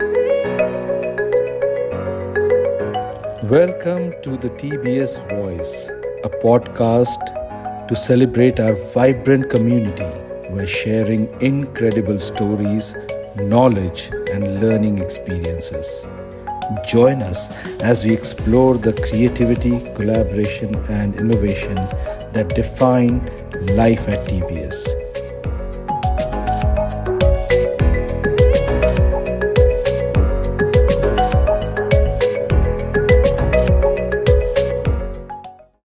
Welcome to the TBS Voice, a podcast to celebrate our vibrant community by sharing incredible stories, knowledge, and learning experiences. Join us as we explore the creativity, collaboration, and innovation that define life at TBS.